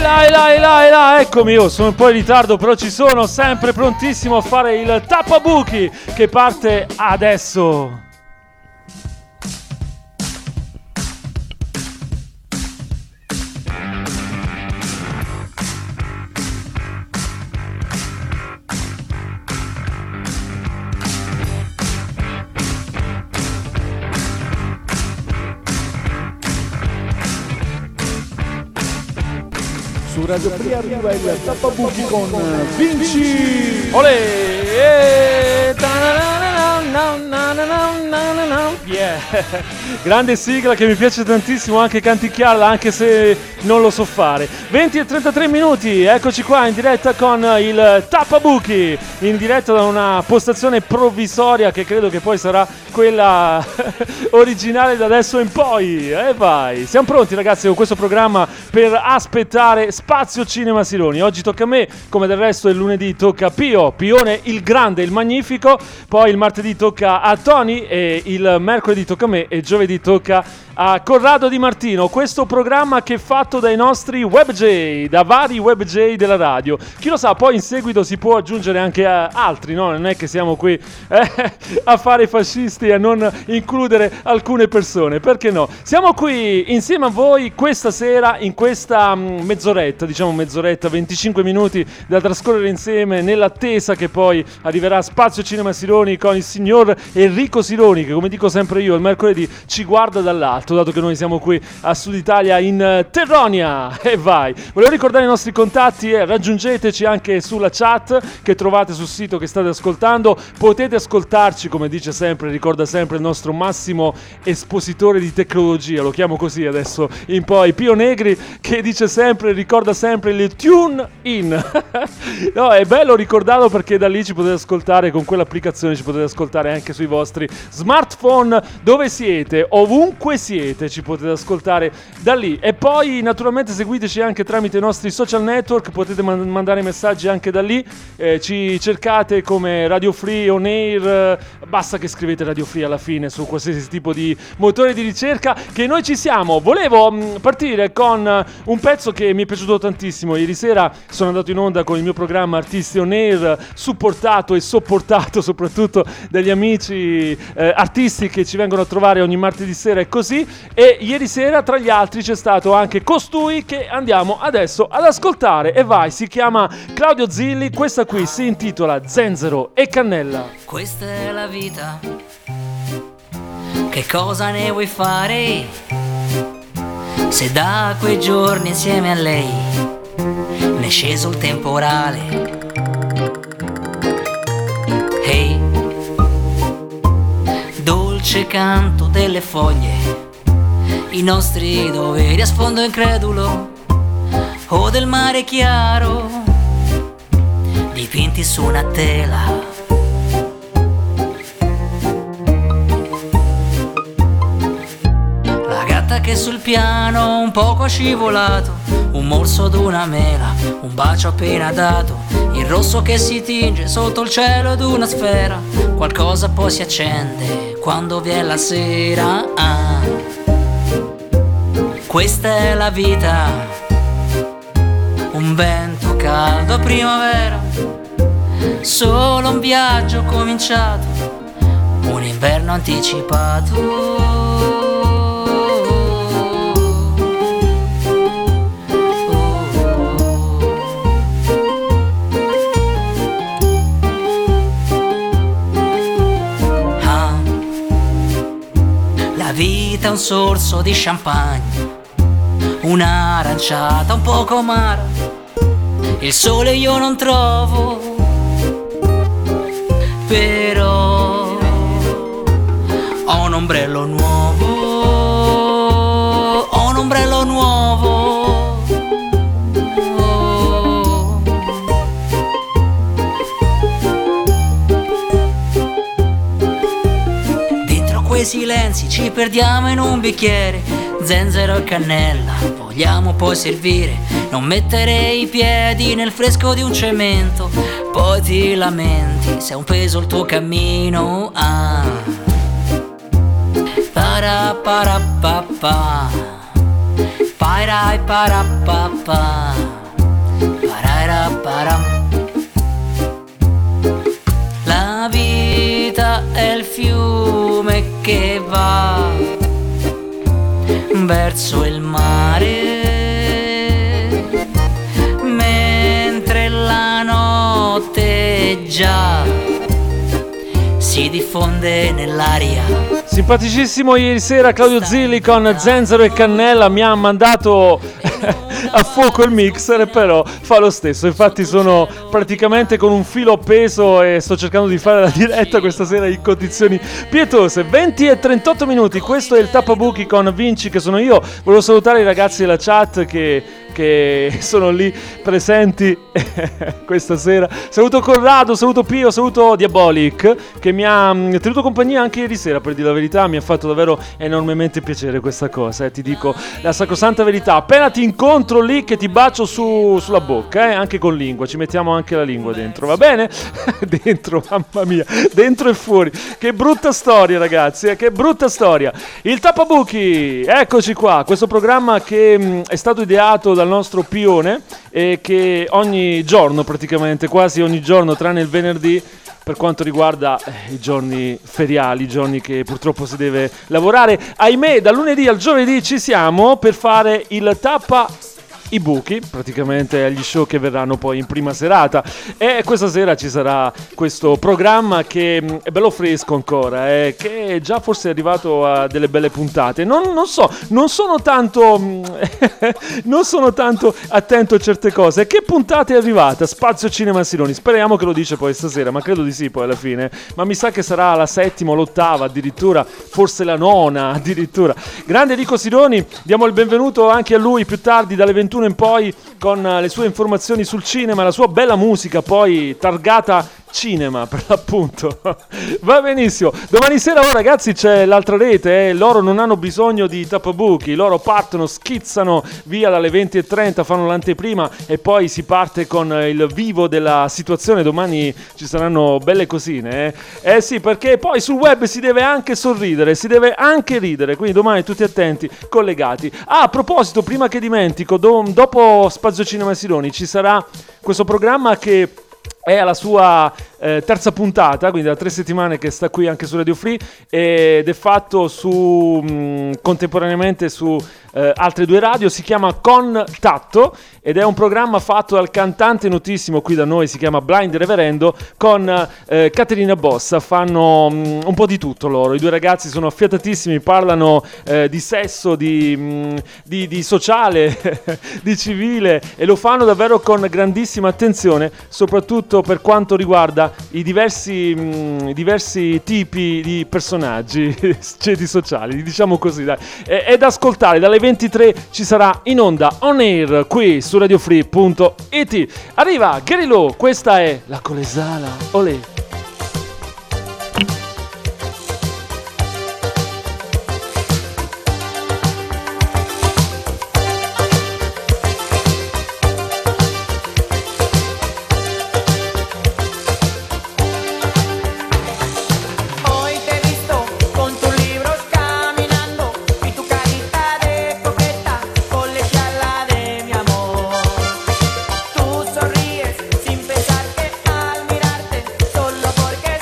là, eccomi, io sono un po' in ritardo, però ci sono, sempre prontissimo a fare il tappabuchi che parte adesso. Su Radio Free arriva il tappabuchi con Vinci! Olè! Yeah. Grande sigla che mi piace tantissimo anche canticchiarla, anche se non lo so fare. 20:33, eccoci qua in diretta con il tappabuchi, in diretta da una postazione provvisoria che credo che poi sarà quella originale da adesso in poi. E vai, siamo pronti ragazzi con questo programma per aspettare Spazio Cinema Sironi. Oggi tocca a me, come del resto il lunedì tocca a Pione il grande, il magnifico, poi il martedì tocca a Tony e il mercoledì tocca a me e giovedì tocca a Corrado Di Martino. Questo programma che è fatto dai nostri WebJ, da vari WebJ della radio. Chi lo sa, poi in seguito si può aggiungere anche a altri, no? Non è che siamo qui a fare i fascisti e a non includere alcune persone, perché no? Siamo qui insieme a voi questa sera in questa mezz'oretta, 25 minuti da trascorrere insieme nell'attesa che poi arriverà Spazio Cinema Sironi con il signor Enrico Sironi, che come dico sempre io il mercoledì ci guarda dall'alto, dato che noi siamo qui a Sud Italia in Terronia. E vai, volevo ricordare i nostri contatti, raggiungeteci anche sulla chat che trovate sul sito che state ascoltando. Potete ascoltarci, come dice sempre, ricorda sempre il nostro massimo espositore di tecnologia, lo chiamo così adesso in poi, Pio Negri, che dice sempre, ricorda sempre il tune in. No, è bello ricordarlo perché da lì ci potete ascoltare, con quell'applicazione ci potete ascoltare anche sui vostri smartphone, dove siete, ovunque siete, ci potete ascoltare da lì. E poi naturalmente seguiteci anche tramite i nostri social network, potete mandare messaggi anche da lì, ci cercate come Radio Free On Air, basta che scrivete Radio Free alla fine su qualsiasi tipo di motore di ricerca, che noi ci siamo. Volevo partire con un pezzo che mi è piaciuto tantissimo. Ieri sera sono andato in onda con il mio programma Artisti On Air, supportato e sopportato soprattutto dagli amici artisti che ci vengono a trovare ogni martedì sera e così. E ieri sera tra gli altri c'è stato anche costui che andiamo adesso ad ascoltare. E vai, si chiama Claudio Zilli, questa qui si intitola Zenzero e Cannella. Questa è la vita, che cosa ne vuoi fare? Se da quei giorni insieme a lei ne è sceso il temporale. Hey, dolce canto delle foglie, i nostri doveri a sfondo incredulo, o del mare chiaro dipinti su una tela. La gatta che sul piano un poco ha scivolato, un morso d'una mela, un bacio appena dato, il rosso che si tinge sotto il cielo d'una sfera. Qualcosa poi si accende quando viene la sera. Questa è la vita, un vento caldo a primavera, solo un viaggio cominciato, un inverno anticipato. La vita è un sorso di champagne, un'aranciata un poco amara, il sole io non trovo, però ho un ombrello nuovo, ho un ombrello nuovo. Dentro quei silenzi ci perdiamo in un bicchiere, zenzero e cannella, vogliamo poi servire, non mettere i piedi nel fresco di un cemento, poi ti lamenti se è un peso il tuo cammino. Para para pa pa, para para pa pa. Pararaparam. La vita è il fiume che va verso il mare, mentre la notte già si diffonde nell'aria. Simpaticissimo ieri sera Claudio Zilli con Zenzero e Cannella, mi ha mandato a fuoco il mixer, però fa lo stesso. Infatti sono praticamente con un filo appeso e sto cercando di fare la diretta questa sera in condizioni pietose. 20 e 38 minuti, questo è il Tappabuchi con Vinci, che sono io. Volevo salutare i ragazzi della chat che sono lì presenti questa sera. Saluto Corrado, saluto Pio, saluto Diabolic, che mi ha tenuto compagnia anche ieri sera, per dire la verità. Mi ha fatto davvero enormemente piacere questa cosa, ti dico la sacrosanta verità. Appena ti incontro lì che ti bacio sulla bocca, anche con lingua, ci mettiamo anche la lingua dentro, va bene? Dentro, mamma mia, dentro e fuori. Che brutta storia, ragazzi, che brutta storia. Il Tappabuchi, eccoci qua, questo programma che è stato ideato dal nostro Pione e che ogni giorno, praticamente quasi ogni giorno tranne il venerdì, per quanto riguarda i giorni feriali, i giorni che purtroppo si deve lavorare, ahimè, dal lunedì al giovedì ci siamo per fare il Tappa i buchi, praticamente agli show che verranno poi in prima serata. E questa sera ci sarà questo programma che è bello fresco ancora, che già forse è arrivato a delle belle puntate. Non so, non sono tanto non sono tanto attento a certe cose. Che puntata è arrivata? Spazio Cinema Sironi, speriamo che lo dice poi stasera, ma credo di sì poi alla fine, ma mi sa che sarà la settima o l'ottava addirittura, forse la nona addirittura. Grande Enrico Sironi, diamo il benvenuto anche a lui più tardi dalle 21 in poi con le sue informazioni sul cinema, la sua bella musica poi targata cinema per l'appunto. Va benissimo. Domani sera ragazzi c'è l'altra rete, loro non hanno bisogno di tappabuchi, loro partono, schizzano via dalle 20:30, fanno l'anteprima e poi si parte con il vivo della situazione. Domani ci saranno belle cosine, sì, perché poi sul web si deve anche sorridere, si deve anche ridere, quindi domani tutti attenti, collegati. A proposito, prima che dimentico, dopo Spazio Cinema Sironi ci sarà questo programma che è alla sua terza puntata, quindi da 3 settimane che sta qui anche su Radio Free, ed è fatto contemporaneamente su altre 2 radio. Si chiama Contatto ed è un programma fatto dal cantante notissimo qui da noi, si chiama Blind Reverendo, con Caterina Bossa. Fanno un po' di tutto loro, i 2 ragazzi sono affiatatissimi, parlano di sesso, di sociale, di civile, e lo fanno davvero con grandissima attenzione, soprattutto per quanto riguarda i diversi tipi di personaggi, ceti sociali, diciamo così, dai. È da ascoltare, dalle 23 ci sarà in onda on air qui su radiofree.it. Arriva Gary Lowe, questa è la Colesala, olè. Sin pensar que al mirarte solo porque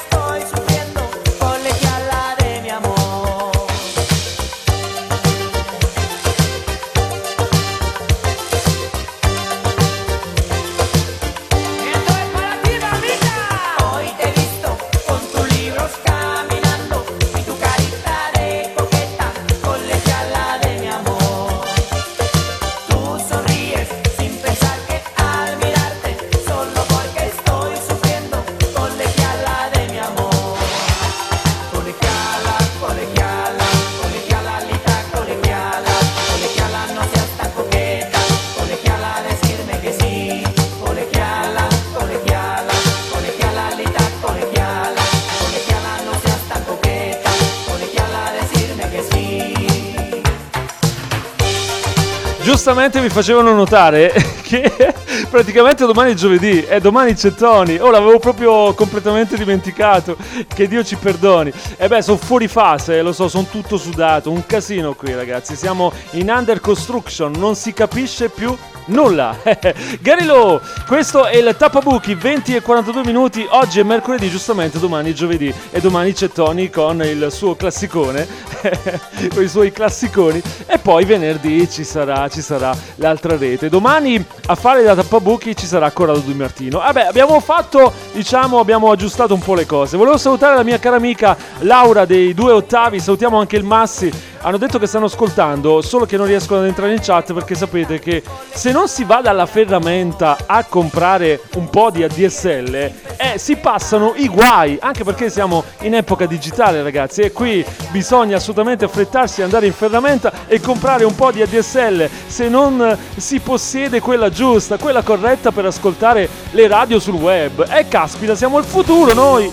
giustamente mi facevano notare che Praticamente domani è giovedì e domani c'è Tony. Oh, l'avevo proprio completamente dimenticato. Che Dio ci perdoni. E beh, sono fuori fase, lo so, sono tutto sudato. Un casino qui, ragazzi. Siamo in under construction, non si capisce più nulla. Gary Lowe, questo è il Tappabuchi, 20 e 42 minuti. Oggi è mercoledì, giustamente, domani è giovedì. E domani c'è Tony con il suo classicone, con i suoi classiconi. E poi venerdì ci sarà l'altra rete. Domani a fare da Tappabuchi ci sarà Corrado Di Martino. Vabbè, abbiamo aggiustato un po' le cose. Volevo salutare la mia cara amica Laura dei 2 Ottavi, salutiamo anche il Massi. Hanno detto che stanno ascoltando, solo che non riescono ad entrare in chat perché sapete che se non si va dalla ferramenta a comprare un po' di ADSL, si passano i guai, anche perché siamo in epoca digitale, ragazzi, e qui bisogna assolutamente affrettarsi, andare in ferramenta e comprare un po' di ADSL se non si possiede quella giusta, quella corretta per ascoltare le radio sul web. E caspita, siamo il futuro noi!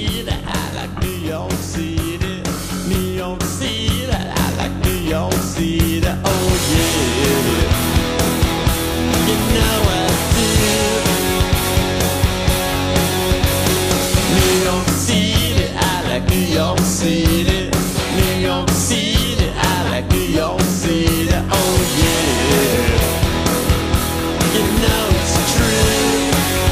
New York City, New York City, I like New York City, oh yeah. You know it's true.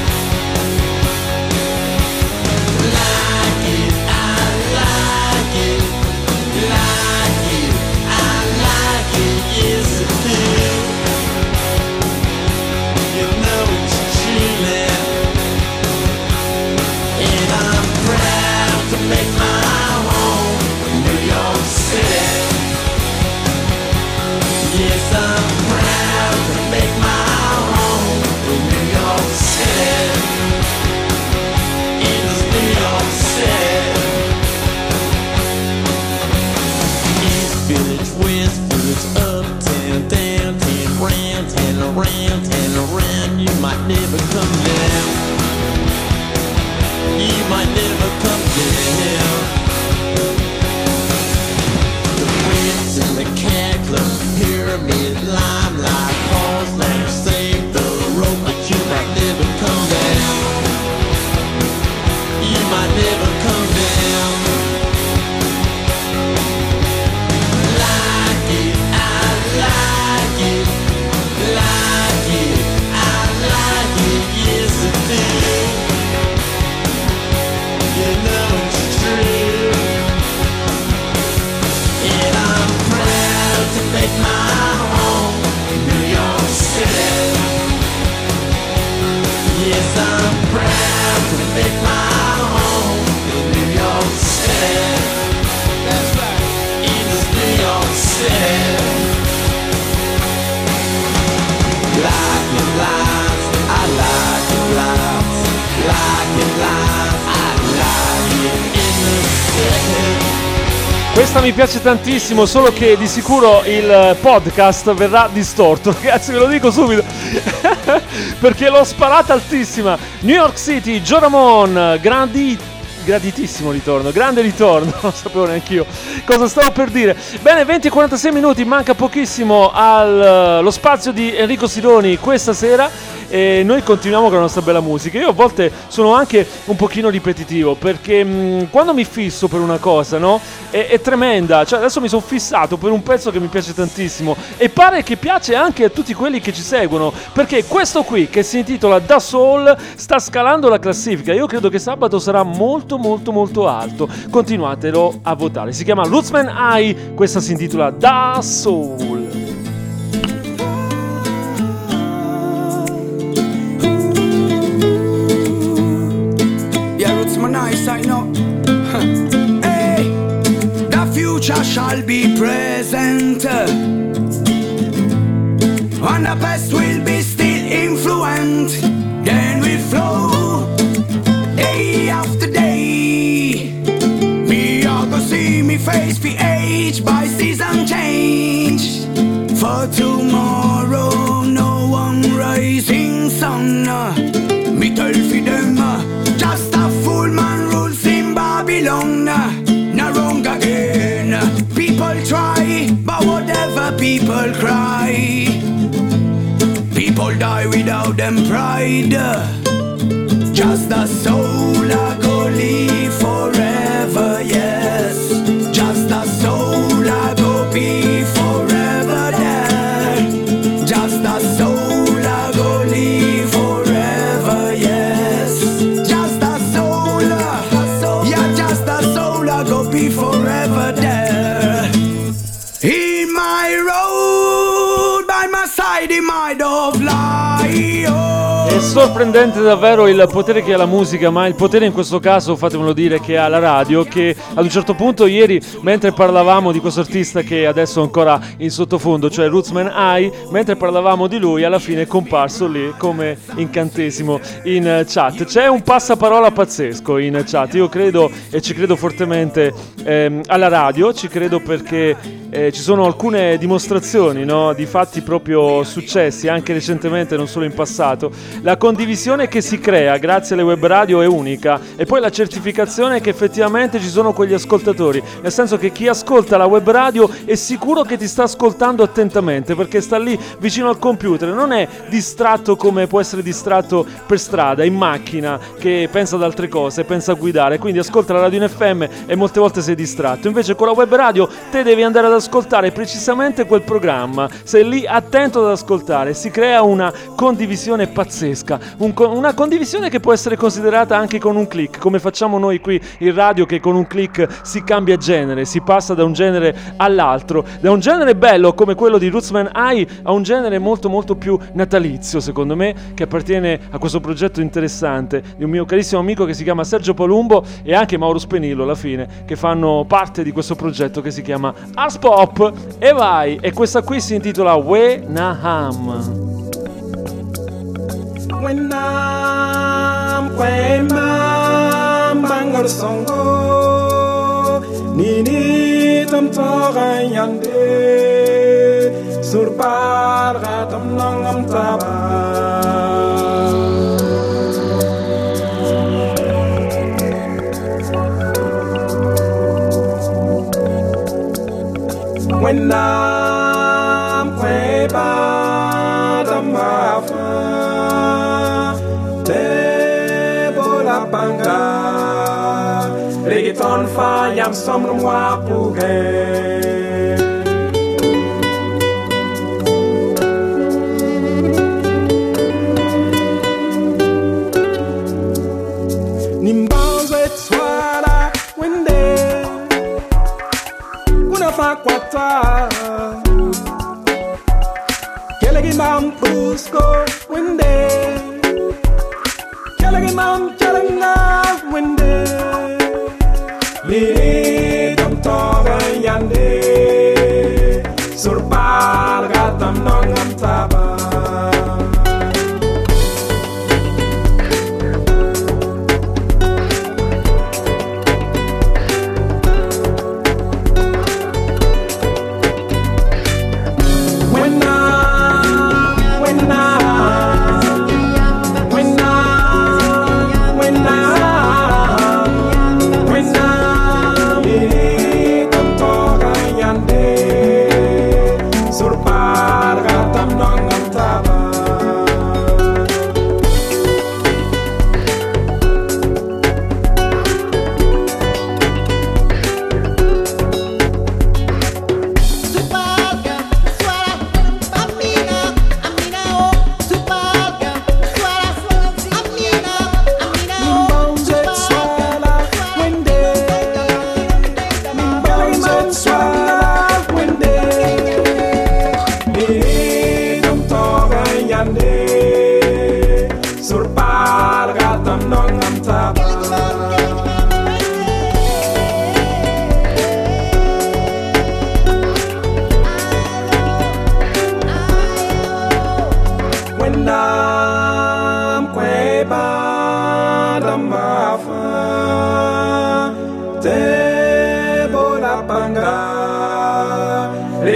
Like it, I like it, like it, I like it, yes I do. You know it's true now. And I'm proud to make my yes, I'm proud to make my home in New York City. It's New York City. East Village, West Village, uptown, downtown, round and around and around. You might never come down. You might never come down. In the cat club, pyramid, limelight, calls, lamp, save the rope, but you might never come down. You might never come down. Like it, I like it, like it, I like it, yes I do. You know it's true. And I'm proud to make my home in New York City. Yes, I'm proud to make my home in New York City. That's right, it's New York City. Like it lies, I like it lies. Like it lies, I like it in the city. Questa mi piace tantissimo, solo che di sicuro il podcast verrà distorto, ragazzi, ve lo dico subito, perché l'ho sparata altissima. New York City, Joe Ramone, graditissimo ritorno, grande ritorno, non sapevo neanche io cosa stavo per dire. Bene, 20 e 46 minuti, manca pochissimo allo spazio di Enrico Sironi questa sera. E noi continuiamo con la nostra bella musica. Io a volte sono anche un pochino ripetitivo, perché quando mi fisso per una cosa, no? È tremenda. Cioè adesso mi sono fissato per un pezzo che mi piace tantissimo e pare che piace anche a tutti quelli che ci seguono, perché questo qui, che si intitola Da Soul, sta scalando la classifica. Io credo che sabato sarà molto molto molto alto. Continuatelo a votare. Si chiama Rootsman High, questa si intitola Da Soul. Nice, I know. Hey, the future shall be present, and the past will be still influent. Then we flow day after day. Me all go see me face the age by season change. For tomorrow, no one rising sun. Me tell for them, just a fool man rules in Babylon. Now wrong again. People try, but whatever people cry. People die without them. them pride. Just the soul I go live forever, yes. Just the soul I go be forever there. Just the soul I go live forever, yes. Just the soul, yeah, just the soul I go be forever there. In my road, by my side, in my dove lie, oh. È sorprendente davvero il potere che ha la musica, ma il potere in questo caso, fatemelo dire, che ha la radio, che ad un certo punto ieri, mentre parlavamo di questo artista che adesso è ancora in sottofondo, cioè Rootsman I, mentre parlavamo di lui, alla fine è comparso lì come incantesimo in chat. C'è un passaparola pazzesco in chat, io credo e ci credo fortemente alla radio, ci credo perché ci sono alcune dimostrazioni, no, di fatti proprio successi anche recentemente, non solo in passato. La condivisione che si crea grazie alle web radio è unica, e poi la certificazione che effettivamente ci sono quegli ascoltatori, nel senso che chi ascolta la web radio è sicuro che ti sta ascoltando attentamente, perché sta lì vicino al computer, non è distratto come può essere distratto per strada, in macchina, che pensa ad altre cose, pensa a guidare, quindi ascolta la radio in FM e molte volte sei distratto. Invece con la web radio te devi andare ad ascoltare precisamente quel programma, sei lì attento ad ascoltare, si crea una condivisione pazzesca, una condivisione che può essere considerata anche con un click, come facciamo noi qui in radio, che con un click si cambia genere, si passa da un genere all'altro, da un genere bello come quello di Rootsman I a un genere molto molto più natalizio, secondo me, che appartiene a questo progetto interessante di un mio carissimo amico che si chiama Sergio Palumbo e anche Mauro Spenillo, alla fine, che fanno parte di questo progetto che si chiama Ars Pop. E vai, e questa qui si intitola We Naham. When I'm bangar songo nini tam toga yande surpar gatam nangam taba when I'm panga reggaeton fa yam somno mwa puge nimbanzo etwala wende kuna fa kwata kelegi mam pusko wende kelegi mam wende li dam toga yande surpal gatam nongam taba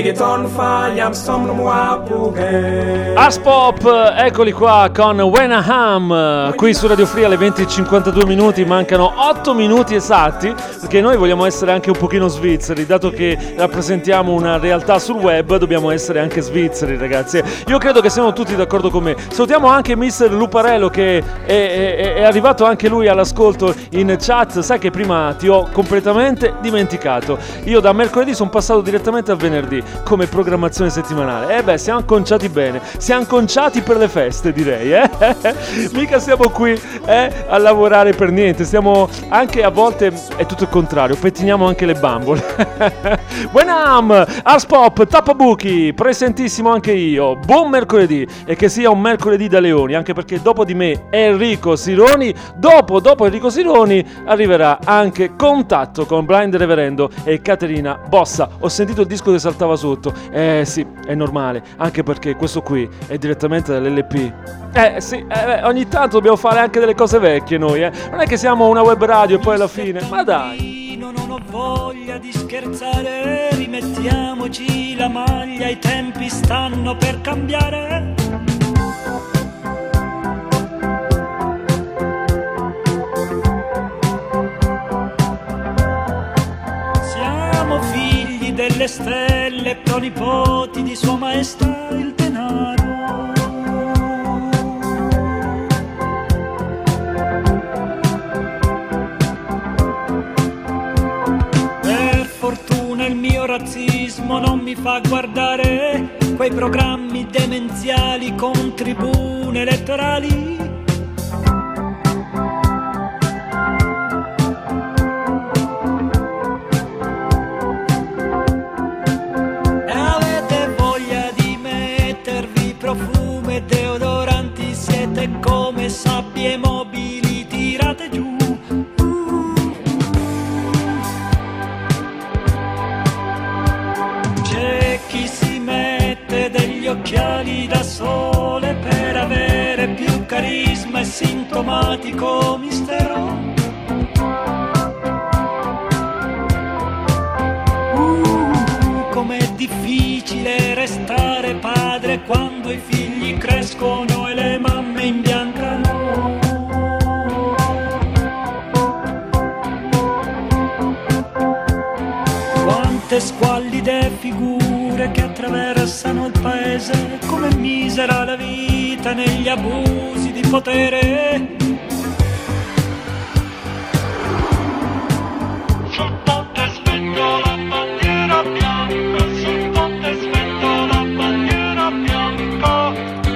Reggaeton fa yam som mwa pugen. Ars Pop, eccoli qua con Wenham, qui su Radio Free alle 20:52 minuti, mancano 8 minuti esatti, perché noi vogliamo essere anche un pochino svizzeri, dato che rappresentiamo una realtà sul web, dobbiamo essere anche svizzeri, ragazzi. Io credo che siamo tutti d'accordo con me. Salutiamo anche Mr. Luparello, che è arrivato anche lui all'ascolto in chat. Sai che prima ti ho completamente dimenticato. Io da mercoledì sono passato direttamente al venerdì come programmazione settimanale. Siamo conciati bene, siamo conciati per le feste, direi, mica siamo qui a lavorare per niente, stiamo anche, a volte è tutto il contrario, pettiniamo anche le bambole. Buonam, Ars Pop, Tappabuchi, presentissimo anche io, buon mercoledì, e che sia un mercoledì da leoni, anche perché dopo di me Enrico Sironi, dopo Enrico Sironi arriverà anche Contatto con Blind Reverendo e Caterina Bossa. Ho sentito il disco che saltava sotto, sì, è normale, anche perché questo qui è direttamente dall'LP. Sì, ogni tanto dobbiamo fare anche delle cose vecchie noi, non è che siamo una web radio e poi alla fine, ma dai. Non ho voglia di scherzare, rimettiamoci la maglia, i tempi stanno per cambiare. Siamo figli delle stelle, pronipoti di Sua Maestà il denaro. Fortuna il mio razzismo non mi fa guardare quei programmi demenziali con tribune elettorali. E avete voglia di mettervi profumo e deodoranti, siete come sabbie mobili tirate giù. Degli occhiali da sole per avere più carisma e sintomatico mistero. Com'è difficile restare padre quando i figli crescono e le mamme imbiancano. Quante squallide figure che attraversano il paese, come misera la vita negli abusi di potere. Sul ponte svento la bandiera bianca, sul ponte svento la bandiera bianca.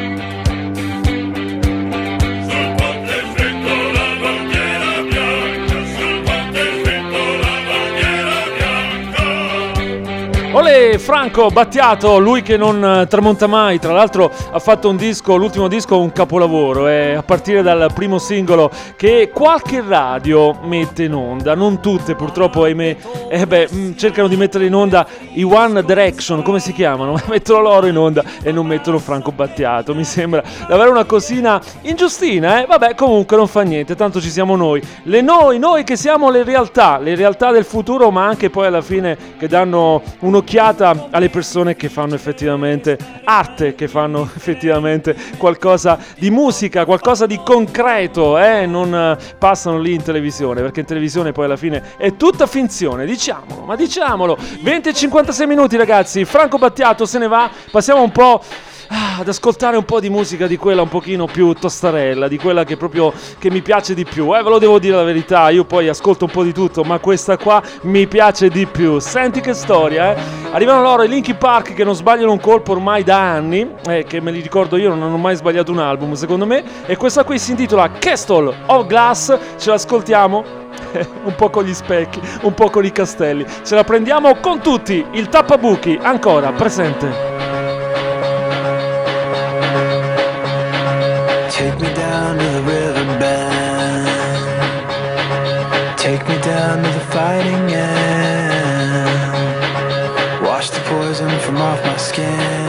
Sul ponte svento la bandiera bianca, sul ponte svento la bandiera bianca. Olè, Franco Battiato, lui che non tramonta mai, tra l'altro ha fatto un disco, l'ultimo disco, un capolavoro, a partire dal primo singolo che qualche radio mette in onda, non tutte purtroppo, ahimè, cercano di mettere in onda i One Direction, come si chiamano? Mettono loro in onda e non mettono Franco Battiato, mi sembra davvero una cosina ingiustina, Vabbè, comunque non fa niente, tanto ci siamo noi noi che siamo le realtà del futuro, ma anche poi alla fine che danno un'occhiata alle persone che fanno effettivamente arte, che fanno effettivamente qualcosa di musica, qualcosa di concreto, non passano lì in televisione, perché in televisione poi alla fine è tutta finzione, diciamolo. 20:56 minuti, ragazzi, Franco Battiato se ne va, passiamo un po' ad ascoltare un po' di musica di quella un pochino più tostarella, di quella che proprio che mi piace di più, ve lo devo dire la verità, io poi ascolto un po' di tutto, ma questa qua mi piace di più. Senti che storia, arrivano loro i Linkin Park, che non sbagliano un colpo ormai da anni, che me li ricordo io, non hanno mai sbagliato un album secondo me, e questa qui si intitola Castle of Glass, ce l'ascoltiamo un po' con gli specchi, un po' con i castelli, ce la prendiamo con tutti, il Tappabuchi ancora presente. Take me down to the riverbed. Take me down to the fighting end. Wash the poison from off my skin.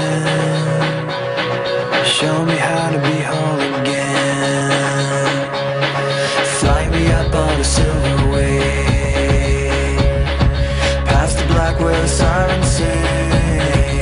Show me how to be whole again. Fly me up on a silver wave, past the black where the sirens sing.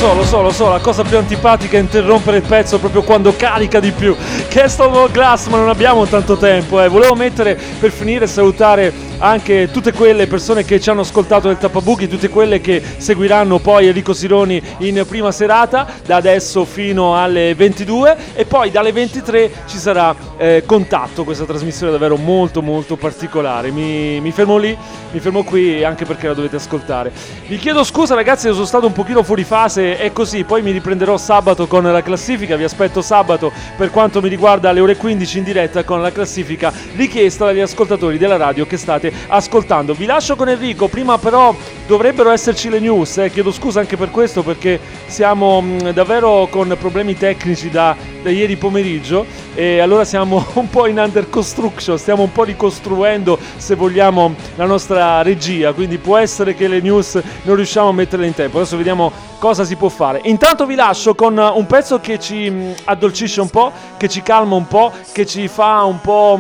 so, la cosa più antipatica è interrompere il pezzo proprio quando carica di più. Castle Glass, ma non abbiamo tanto tempo, Volevo mettere, per finire, salutare anche tutte quelle persone che ci hanno ascoltato nel Tappabuchi, tutte quelle che seguiranno poi Enrico Sironi in prima serata, da adesso fino alle 22, e poi dalle 23 ci sarà Contatto, questa trasmissione davvero molto molto particolare. Mi fermo lì, mi fermo qui, anche perché la dovete ascoltare. Vi chiedo scusa ragazzi, sono stato un pochino fuori fase, è così, poi mi riprenderò sabato con la classifica, vi aspetto sabato per quanto mi riguarda alle ore 15 in diretta con la classifica richiesta dagli ascoltatori della radio che state ascoltando. Vi lascio con Enrico, prima però dovrebbero esserci le news, chiedo scusa anche per questo, perché siamo davvero con problemi tecnici da ieri pomeriggio, e allora siamo un po' in under construction, stiamo un po' ricostruendo, se vogliamo, la nostra regia, quindi può essere che le news non riusciamo a metterle in tempo. Adesso vediamo cosa si può fare. Intanto vi lascio con un pezzo che ci addolcisce un po', che ci calma un po', che ci fa un po'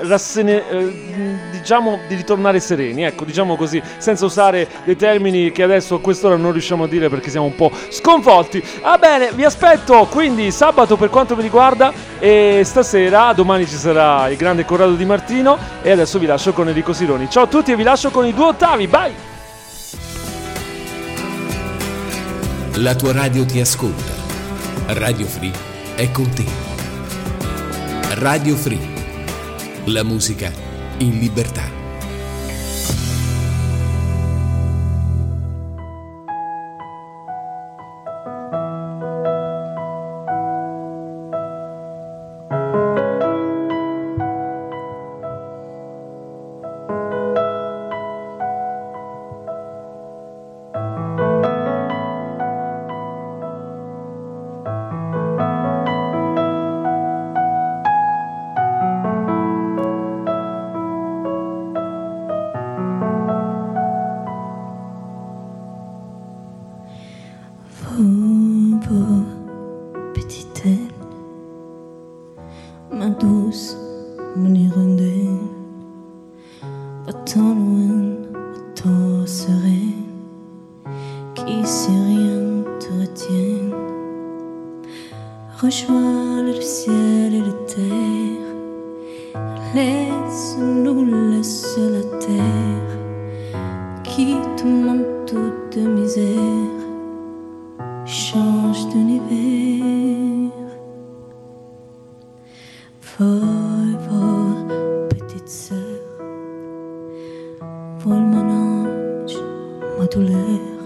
diciamo di ritornare sereni, ecco, diciamo così, senza usare dei termini che adesso a quest'ora non riusciamo a dire perché siamo un po' sconvolti. Va bene, vi aspetto quindi sabato per quanto mi riguarda, e stasera, domani ci sarà il grande Corrado Di Martino, e adesso vi lascio con Enrico Sironi. Ciao a tutti e vi lascio con i 2 ottavi, bye! La tua radio ti ascolta. Radio Free è con te. Radio Free, la musica in libertà. Ma douce, mon hirondelle, va-t'en loin, va-t'en sereine, qui si rien te retient. Rejoins le ciel et la terre, laisse-nous laisser la terre, quitte mon manteau de misère, change d'univers. Vol, petite sœur, vole mon ange, ma douleur.